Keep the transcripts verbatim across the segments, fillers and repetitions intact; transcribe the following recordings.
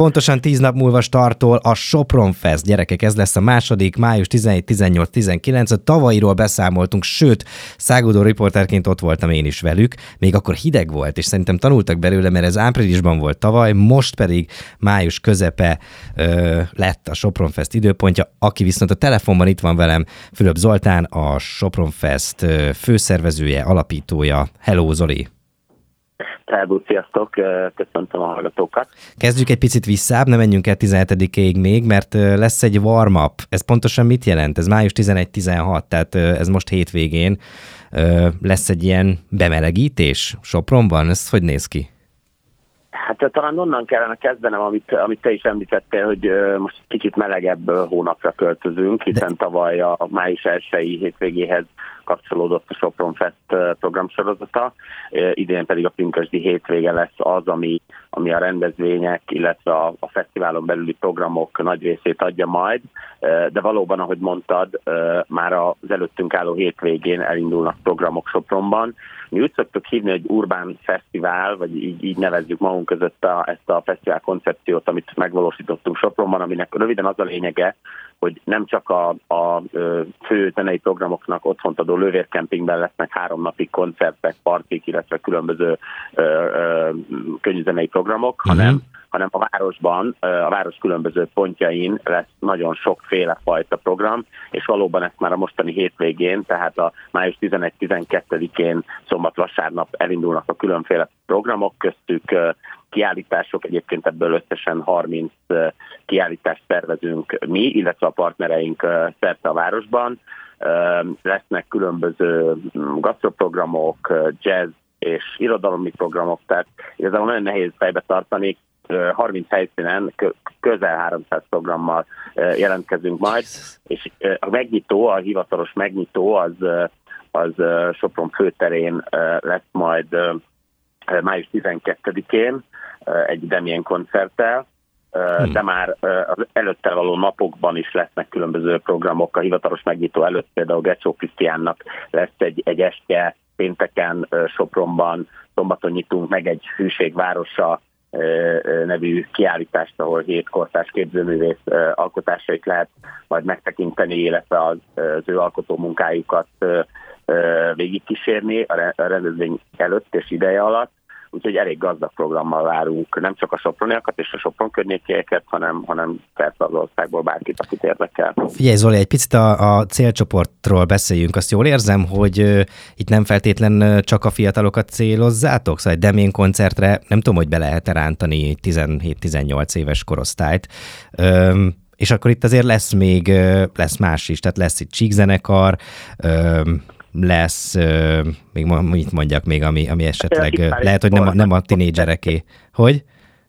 Pontosan tíz nap múlva startol a Sopron Fest. Gyerekek, ez lesz a második, május tizenegy, tizennyolc, tizenkilenc. A tavalyiról beszámoltunk, sőt, száguldó riporterként ott voltam én is velük. Még akkor hideg volt, és szerintem tanultak belőle, mert ez áprilisban volt tavaly, most pedig május közepe ö, lett a Sopron Fest időpontja. Aki viszont a telefonban itt van velem, Fülöp Zoltán, a Sopron Fest főszervezője, alapítója. Hello, Zoli! Szervusz, sziasztok, köszöntöm a hallgatókat. Kezdjük egy picit visszább, ne menjünk el tizenhetedikéig még, mert lesz egy warm-up. Ez pontosan mit jelent? Ez május tizenegy tizenhat, tehát ez most hétvégén lesz egy ilyen bemelegítés Sopronban? Ez hogy néz ki? Hát talán onnan kellene kezdenem, amit, amit te is említettél, hogy most kicsit melegebb hónapra költözünk, hiszen De... tavaly a május elsői hétvégéhez kapcsolódott a Sopron Fest programsorozata, idén pedig a pünkösdi hétvége lesz az, ami, ami a rendezvények, illetve a, a fesztiválon belüli programok nagy részét adja majd, de valóban, ahogy mondtad, már az előttünk álló hétvégén elindulnak programok Sopronban. Mi úgy szoktuk hívni, hogy Urbán Fesztivál, vagy így, így nevezzük magunk között a, ezt a fesztivál koncepciót, amit megvalósítottunk Sopronban, aminek röviden az a lényege, hogy nem csak a, a fő zenei programoknak otthont adó Lővérkempingben lesznek három napig koncertek, partik, illetve különböző ö, ö, könnyűzenei programok, uh-huh. hanem, hanem a városban, a város különböző pontjain lesz nagyon sokféle fajta program, és valóban ezt már a mostani hétvégén, tehát a május tizenegy tizenkettedikén szombat-vasárnap elindulnak a különféle programok, köztük kiállítások, egyébként ebből összesen harminc kiállítást szervezünk mi, illetve a partnereink szerte a városban. Lesznek különböző gasztroprogramok, jazz és irodalmi programok, tehát igazából nagyon nehéz fejbe tartani. harminc helyszínen közel háromszáz programmal jelentkezünk majd, és a megnyitó, a hivatalos megnyitó az, az Sopron főterén lesz majd május tizenkettedikén egy Demien koncerttel, hmm. de már az előtte való napokban is lesznek különböző programok. A hivatalos megnyitó előtt például Gecsó Krisztiánnak lesz egy, egy estje, pénteken Sopronban, szombaton nyitunk meg egy Hűségvárosa nevű kiállítást, ahol hét kortárs képzőművész alkotásait lehet majd megtekinteni, illetve az, az ő alkotó munkájukat végigkísérni a rendezvény előtt és ideje alatt. Úgyhogy elég gazdag programmal várunk nem csak a soproniakat és a Sopron környékieket, hanem, hanem persze az országból bárkit, akit érdekel. Figyelj Zoli, egy picit a, a célcsoportról beszéljünk. Azt jól érzem, hogy uh, itt nem feltétlen csak a fiatalokat célozzátok? Szóval egy Demén koncertre nem tudom, hogy be lehet rántani tizenhét-tizennyolc éves korosztályt. Um, és akkor itt azért lesz még uh, lesz más is, tehát lesz itt csíkzenekar, um, lesz, uh, még mit mondjak még, ami, ami esetleg uh, lehet, hogy nem a, nem a tinédzsereké. Hogy?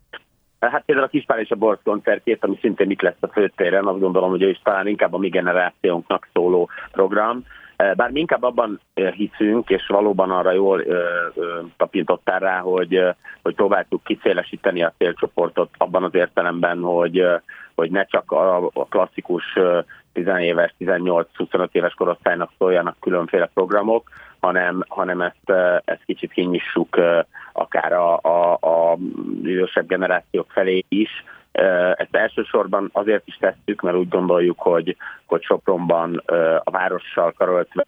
Hát például a Kispál és a Borz koncertjét, ami szintén itt lesz a főtéren, azt gondolom, hogy ő is talán inkább a mi generációnknak szóló program. Bár mi inkább abban hiszünk, és valóban arra jól ö, ö, tapintottál rá, hogy, hogy próbáltuk kiszélesíteni a célcsoportot abban az értelemben, hogy, hogy ne csak a, a klasszikus tizenéves, tizennyolc-huszonöt éves korosztálynak szóljanak különféle programok, hanem, hanem ezt, ezt kicsit kinyissuk akár a, a, a idősebb generációk felé is. Ezt elsősorban azért is tesszük, mert úgy gondoljuk, hogy, hogy Sopronban a várossal karöltve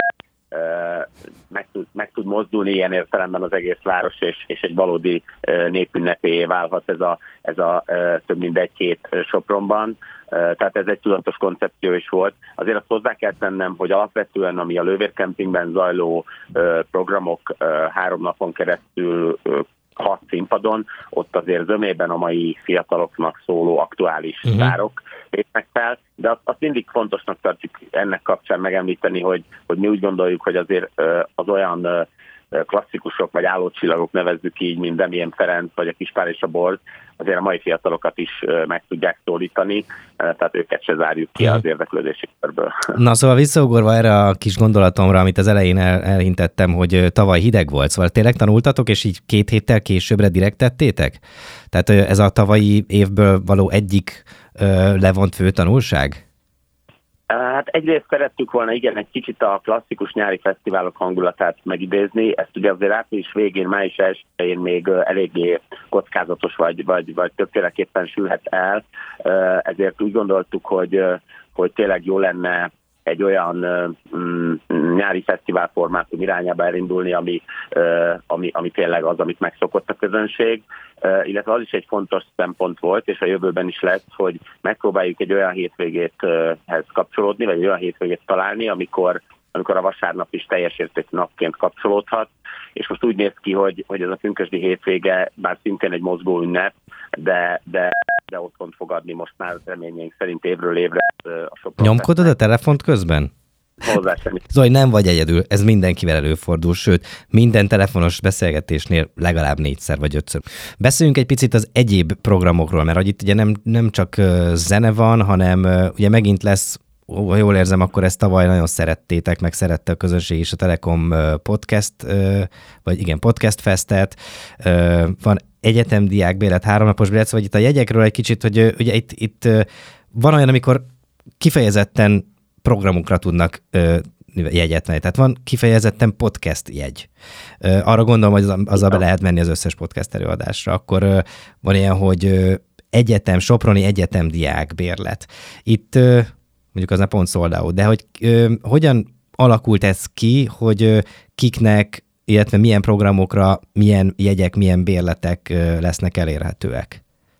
meg tud, meg tud mozdulni ilyen értelemben az egész város, és, és egy valódi népünnepé válhat ez a, ez a több mint egy hét Sopronban. Tehát ez egy tudatos koncepció is volt. Azért azt hozzá kell tennem, hogy alapvetően ami a Lővérkempingben zajló programok három napon keresztül hat színpadon, ott azért zömében a mai fiataloknak szóló aktuális uh-huh. sztárok lépnek fel, de azt, azt mindig fontosnak tartjuk ennek kapcsán megemlíteni, hogy, hogy mi úgy gondoljuk, hogy azért az olyan klasszikusok vagy állócsillagok, nevezzük így, mint Demien Ferenc vagy a Kispál és a Borz, azért a mai fiatalokat is meg tudják szólítani, tehát őket se zárjuk ki az érdeklődési körből. Na szóval visszaugorva erre a kis gondolatomra, amit az elején el, elhintettem, hogy tavaly hideg volt, szóval tényleg tanultatok, és így két héttel későbbre direkt tettétek? Tehát ez a tavalyi évből való egyik levont fő tanulság? Hát egyrészt szerettük volna, igen, egy kicsit a klasszikus nyári fesztiválok hangulatát megidézni. Ezt ugye azért április végén, május elsején még eléggé kockázatos, vagy, vagy, vagy többféleképpen sülhet el. Ezért úgy gondoltuk, hogy, hogy tényleg jó lenne egy olyan mm, nyári fesztivál formátum irányába elindulni, ami, ami, ami tényleg az, amit megszokott a közönség, illetve az is egy fontos szempont volt, és a jövőben is lesz, hogy megpróbáljuk egy olyan hétvégéthez kapcsolódni, vagy egy olyan hétvégét találni, amikor, amikor a vasárnap is teljes értékű napként kapcsolódhat, és most úgy néz ki, hogy, hogy ez a pünkösdi hétvége bár szintén egy mozgó ünnep, de, de, de otthont fog adni most már reményeink szerint évről évre a Sopron. Nyomkodod a telefont közben? Hozzá semmi. Zoli, nem vagy egyedül, ez mindenkivel előfordul, sőt, minden telefonos beszélgetésnél legalább négyszer vagy ötször. Beszéljünk egy picit az egyéb programokról, mert hogy itt ugye nem, nem csak zene van, hanem ugye megint lesz, ha jól érzem, akkor ezt tavaly nagyon szerettétek, meg szerette a közönség is a Telekom podcast, vagy igen, podcast festet, van egyetemdiák bélet, háromnapos bélet, vagy itt a jegyekről egy kicsit, hogy ugye itt, itt van olyan, amikor kifejezetten programokra tudnak ö, jegyet menni. Tehát van kifejezetten podcast jegy. Ö, arra gondolom, hogy az, azzal be lehet menni az összes podcast előadásra. Akkor ö, van ilyen, hogy ö, egyetem, soproni egyetem diák bérlet. Itt ö, mondjuk az nem pont sold out, de hogy ö, hogyan alakult ez ki, hogy ö, kiknek, illetve milyen programokra, milyen jegyek, milyen bérletek ö, lesznek elérhetőek?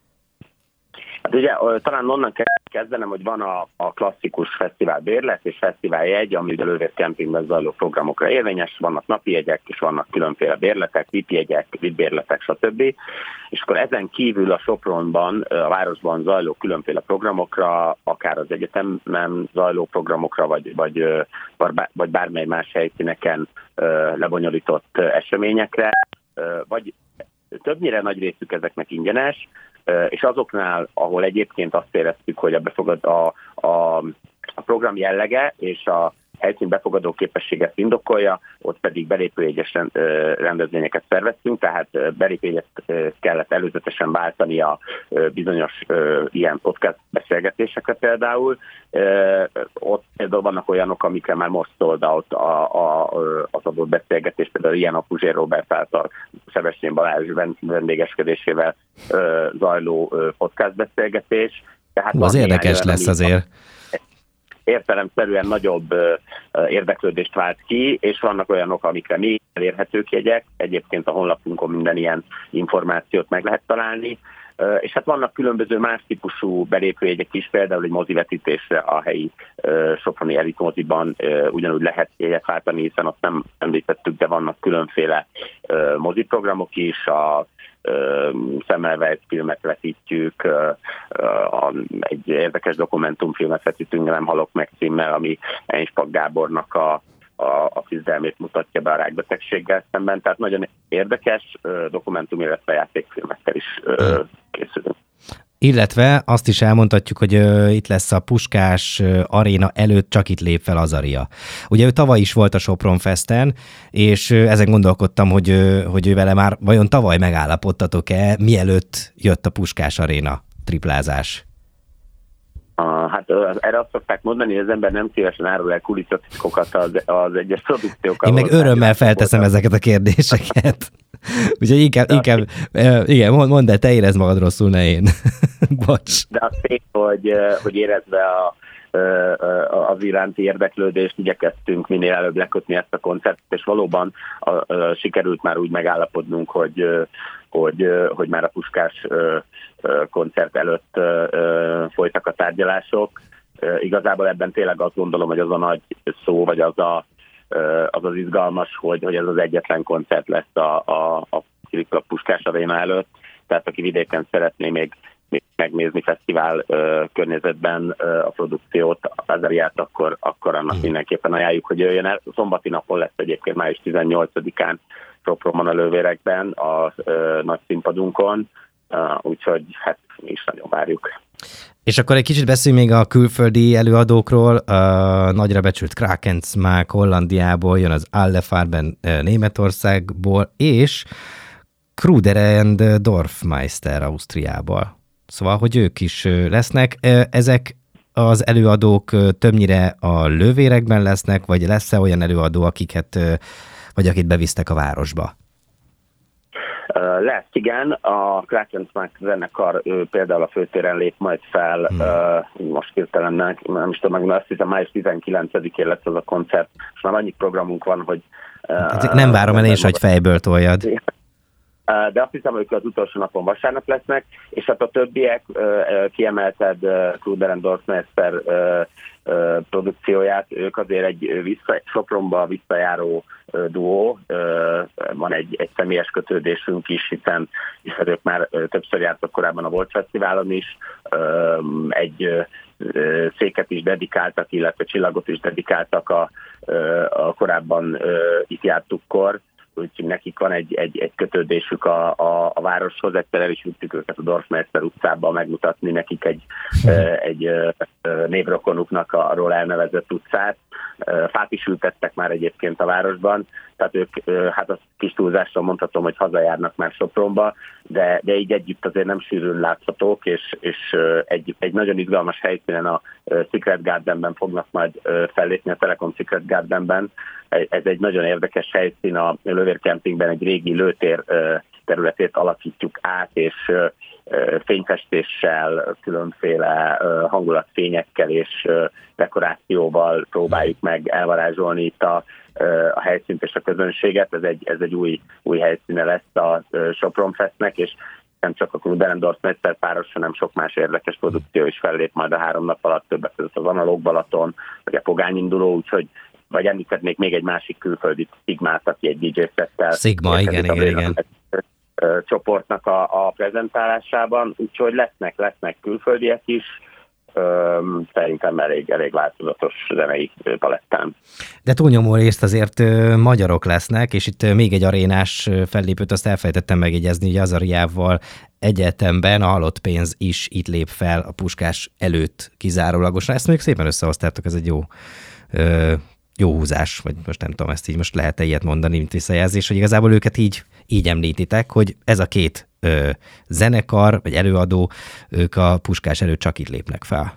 Hát ugye talán onnan kezdenem, hogy van a, a klasszikus fesztivál bérlet és fesztivál jegy, ami a Lővész Kempingben zajló programokra érvényes, vannak napi jegyek, és vannak különféle bérletek, vé i pé jegyek, vé i pé bérletek, stb. És akkor ezen kívül a Sopronban, a városban zajló különféle programokra, akár az egyetemen zajló programokra, vagy, vagy, vagy bármely más helyszíneken lebonyolított eseményekre, vagy többnyire nagy részük ezeknek ingyenes, és azoknál, ahol egyébként azt éreztük, hogy a, befogad, a, a, a program jellege és a helyszín befogadó képességet indokolja, ott pedig belépőjegyes rendezvényeket szerveztünk, tehát belépőjegyet kellett előzetesen váltani a bizonyos ilyen podcast beszélgetésekre például. Ott például vannak olyanok, amikre már most sold out a, a, az adott beszélgetés, például ilyen a Puzsér Róbert által Sebestyén Balázs vendégeskedésével zajló podcast beszélgetés. Tehát Hú, az érdekes lesz azért. Értelemszerűen nagyobb uh, érdeklődést vált ki, és vannak olyanok, amikre még elérhetők jegyek. Egyébként a honlapunkon minden ilyen információt meg lehet találni. Uh, és hát vannak különböző más típusú belépőjegyek is, például egy mozivetítésre a helyi uh, soproni elit moziban uh, ugyanúgy lehet jegyet váltani, hiszen azt nem említettük, de vannak különféle uh, moziprogramok is, a Szemmelweis filmet vetítjük, egy érdekes dokumentumfilmet vetítünk, Nem halok meg címmel, ami Einspak Gábornak a, a, a küzdelmét mutatja be a rákbetegséggel szemben. Tehát nagyon érdekes dokumentum, illetve játékfilmekkel is készülünk. Illetve azt is elmondhatjuk, hogy uh, itt lesz a Puskás uh, aréna előtt, csak itt lép fel az Aria. Ugye ő tavaly is volt a Sopron Festen, és uh, ezen gondolkodtam, hogy, uh, hogy ő vele már vajon tavaly megállapodtatok-e, mielőtt jött a Puskás aréna triplázás? Uh, hát uh, erre azt szokták mondani, hogy az ember nem szívesen árul el kulisszatitkokat az, az egyes produkciókkal. Én meg örömmel felteszem voltam ezeket a kérdéseket. Úgyhogy inkább, inkább igen, mondd el, te érezd magad rosszul, ne én. Bocs. De az szép, hogy, hogy érezve a, az iránti érdeklődést, igyekeztünk minél előbb lekötni ezt a koncertet, és valóban a, a, sikerült már úgy megállapodnunk, hogy, hogy, hogy már a Puskás koncert előtt folytak a tárgyalások. Igazából ebben tényleg azt gondolom, hogy az a nagy szó, vagy az a az az izgalmas, hogy, hogy ez az egyetlen koncert lesz a, a, a Puskás aréna előtt, tehát aki vidéken szeretné még, még megnézni fesztivál uh, környezetben uh, a produkciót, az Ariát, akkor, akkor annak mindenképpen ajánljuk, hogy jöjjön el. Szombati napon lesz egyébként május tizennyolcadikán Sopronban a Lővérekben, a uh, nagy színpadunkon, uh, úgyhogy hát mi is nagyon várjuk. És akkor egy kicsit beszéljünk még a külföldi előadókról. A nagyra becsült Krakensmák Hollandiából, jön az Alle Farben Németországból, és Kruder and Dorfmeister Ausztriából. Szóval, hogy ők is lesznek. Ezek az előadók többnyire a Lővérekben lesznek, vagy lesz-e olyan előadó, akiket, vagy akit bevisztek a városba? Lesz, igen. A Kraken Smack zenekar például a főtéren lép majd fel, hmm. most hirtelen nem is tudom, meg azt hiszem május tizenkilencedikén lesz az a koncert, és már annyi programunk van, hogy... Hát nem várom el én is, hogy fejből toljad. De azt hiszem, hogy az utolsó napon vasárnap lesznek, és hát a többiek kiemelted Kruder and Dorfmeister produkcióját, ők azért egy vissza, Sopronba visszajáró duó, van egy, egy személyes kötődésünk is, hiszen, hiszen ők már többször jártak korábban a Volt Fesztiválon is, egy széket is dedikáltak, illetve csillagot is dedikáltak a, a korábban itt jártukkor, úgyhogy nekik van egy, egy, egy kötődésük a, a, a városhoz, egyszer el is vittük őket a Dorfmeister utcába megmutatni nekik egy, egy névrokonuknak arról elnevezett utcát. Fát is ültettek már egyébként a városban, tehát ők, hát azt kis túlzással mondhatom, hogy hazajárnak már Sopronba, de, de így együtt azért nem sűrűn láthatók, és, és egy, egy nagyon izgalmas helyszínen a Secret Gardenben fognak majd fellépni, a Telekom Secret Gardenben. Ez egy nagyon érdekes helyszín, a Lövér Campingben egy régi lőtér területét alakítjuk át, és fényfestéssel, különféle hangulatfényekkel és dekorációval próbáljuk meg elvarázsolni itt a, a helyszínt és a közönséget. Ez egy, ez egy új, új helyszíne lesz a Sopron Festnek, és nem csak a Kruder and Dorfmeister páros, hanem sok más érdekes produkció is fellép majd a három nap alatt, többek között az Analóg Balaton, vagy a Pogányinduló, úgyhogy vagy említhetnék még egy másik külföldi Szigmát, aki egy dé dzsé szettel Szigma, igen, igen, igen. csoportnak a, a prezentálásában, úgyhogy lesznek, lesznek külföldiek is, Öm, szerintem elég, elég változatos zenei palettán. De túlnyomó részt azért ö, magyarok lesznek, és itt ö, még egy arénás ö, fellépőt, azt elfelejtettem megjegyezni, hogy Azariával egyetemben a Halott Pénz is itt lép fel a Puskás előtt kizárólagosan. Ezt még szépen összehoztátok, ez egy jó ö, jó húzás, vagy most nem tudom, ezt így most lehet-e ilyet mondani, mint visszajelzés, hogy igazából őket így, így említitek, hogy ez a két ö, zenekar, vagy előadó, ők a Puskás előtt csak itt lépnek fel.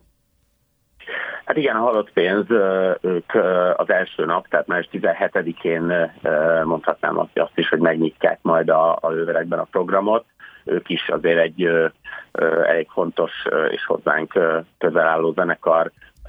Hát igen, a Halott Pénz, ők az első nap, tehát május tizenhetedikén mondhatnám azt, azt is, hogy megnyitják majd a, a Lőverekben a programot. Ők is azért egy elég fontos és hozzánk közel álló zenekar,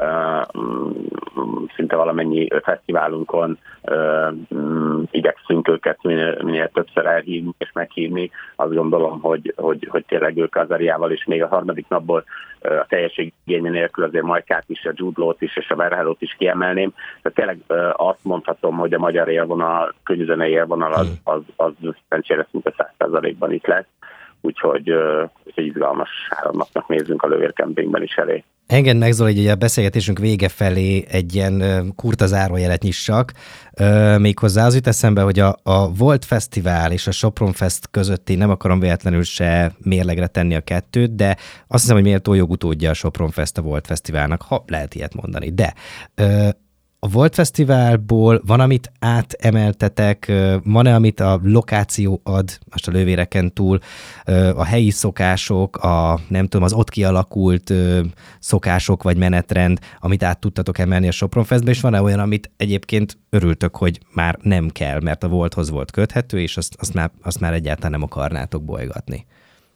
szinte valamennyi fesztiválunkon igyekszünk őket minél, minél többször elhívni és meghívni. Azt gondolom, hogy, hogy, hogy tényleg ők Azariával is még a harmadik napból a teljesség igénye nélkül azért Majkát is, a Jude Law-t is és a Verhellót is kiemelném. Tehát tényleg azt mondhatom, hogy a magyar élvonal, könnyűzenei élvonal az, az, az szerencsére szinte száz százalékban itt lesz. Úgyhogy uh, egy izgalmas három napnak nézzünk a Lővér Campingben is elé. Engedd meg, Zoli, hogy a beszélgetésünk vége felé egy ilyen kurta zárójelet nyissak. Méghozzá az jut eszembe, hogy a, a Volt Fesztivál és a Sopron Fest közötti nem akarom véletlenül se mérlegre tenni a kettőt, de azt hiszem, hogy méltó jogutódja a Sopron Fest a Volt Fesztiválnak, ha lehet ilyet mondani. De a Volt Fesztiválból van, amit átemeltetek, van-e, amit a lokáció ad, most a Lővéreken túl, a helyi szokások, a nem tudom, az ott kialakult szokások vagy menetrend, amit át tudtatok emelni a Sopron Festbe, és van-e olyan, amit egyébként örültök, hogy már nem kell, mert a Volthoz volt köthető, és azt, azt, már, azt már egyáltalán nem akarnátok bolygatni?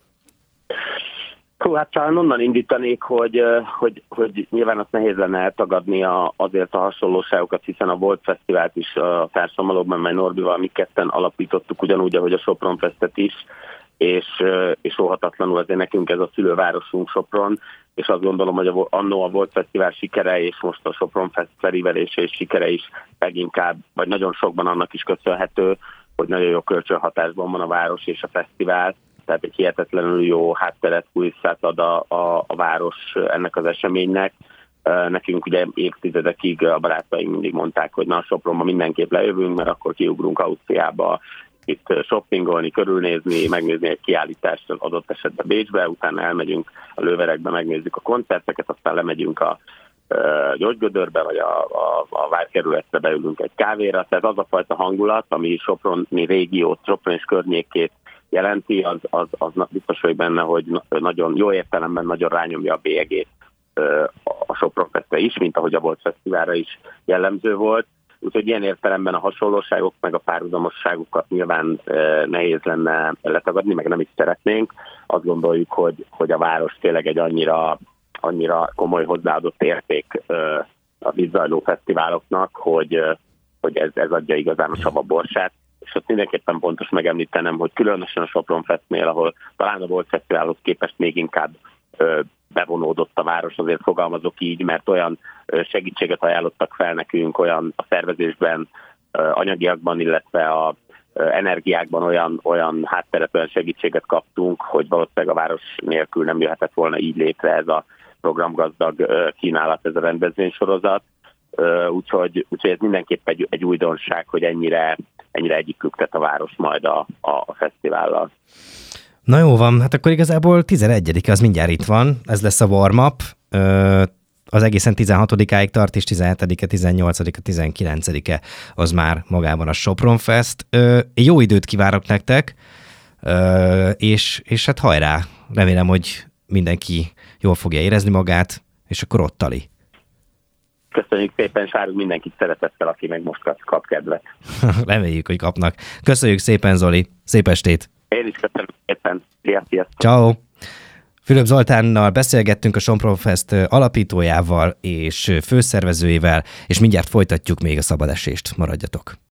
Hú, hát talán onnan indítanék, hogy, hogy, hogy nyilván azt nehéz lenne eltagadni a, azért a hasonlóságokat, hiszen a Volt Fesztivált is a társamalókban, mely Norbival mi ketten alapítottuk, ugyanúgy, ahogy a Sopron Festet is, és, és óhatatlanul azért nekünk ez a szülővárosunk Sopron, és azt gondolom, hogy a, annó a Volt Fesztivál sikere, és most a Sopron Fest felívelése és sikere is leginkább, vagy nagyon sokban annak is köszönhető, hogy nagyon jó kölcsönhatásban van a város és a fesztivál, tehát egy hihetetlenül jó hátteret, kulisszát ad a, a, a város ennek az eseménynek. Nekünk ugye évtizedekig a barátaink mindig mondták, hogy na, Sopronba mindenképp lejövünk, mert akkor kiugrunk Ausztriába, itt shoppingolni, körülnézni, megnézni egy kiállítást adott esetben Bécsbe, utána elmegyünk a Lőverekbe, megnézzük a koncerteket, aztán lemegyünk a Györgygödörbe, vagy a, a, a várkerületre, beülünk egy kávéra. Tehát az a fajta hangulat, ami Soproni régiót, Sopron és környékét jelenti, az, az, az biztos vagy benne, hogy nagyon jó értelemben nagyon rányomja a bélyegét a Sopron Festre is, mint ahogy a Bolt Fesztiválra is jellemző volt. Úgyhogy ilyen értelemben a hasonlóságok meg a párhuzamosságokat nyilván nehéz lenne letagadni, meg nem is szeretnénk. Azt gondoljuk, hogy, hogy a város tényleg egy annyira, annyira komoly hozzáadott érték a itt zajló fesztiváloknak, hogy, hogy ez, ez adja igazán a savaborsát. És ott mindenképpen pontos megemlítenem, hogy különösen a Sopron Festnél, ahol talán a Bolt Fesztiválhoz képest még inkább bevonódott a város, azért fogalmazok így, mert olyan segítséget ajánlottak fel nekünk, olyan a szervezésben, anyagiakban, illetve a energiákban olyan, olyan hátteret, olyan segítséget kaptunk, hogy valószínűleg a város nélkül nem jöhetett volna így létre ez a programgazdag kínálat, ez a rendezvénysorozat. Úgyhogy, úgyhogy ez mindenképp egy, egy újdonság, hogy ennyire, ennyire egyiküktet a város majd a, a, a fesztivállal. Na jó van, hát akkor igazából tizenegyedike az mindjárt itt van, ez lesz a warm-up, az egészen tizenhatodikáig tart, és tizenhetedike, tizennyolcadika, tizenkilencedike az már magában a Sopron Fest. Jó időt kívánok nektek, és, és hát hajrá, remélem, hogy mindenki jól fogja érezni magát, és akkor ott tali. Köszönjük szépen, Sárug, mindenkit szeretettel, aki meg most kap, kap kedvet. Reméljük, hogy kapnak. Köszönjük szépen, Zoli, szép estét! Én is köszönöm szépen. Sziasztok! Ciao. Fülöp Zoltánnal beszélgettünk, a Sopron Fest alapítójával és főszervezőjével, és mindjárt folytatjuk még a szabadesést. Maradjatok!